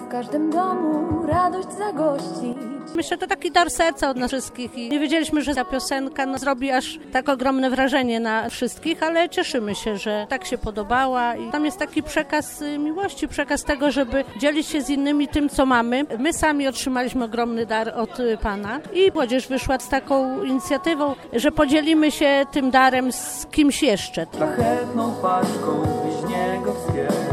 każdym domu radość zagości. Myślę, to taki dar serca od nas wszystkich i nie wiedzieliśmy, że ta piosenka zrobi aż tak ogromne wrażenie na wszystkich, ale cieszymy się, że tak się podobała i tam jest taki przekaz miłości, przekaz tego, żeby dzielić się z innymi tym, co mamy. My sami otrzymaliśmy ogromny dar od Pana i młodzież wyszła z taką inicjatywą, że podzielimy się tym darem z kimś jeszcze. Szlachetną paczką bliźniego wspiera.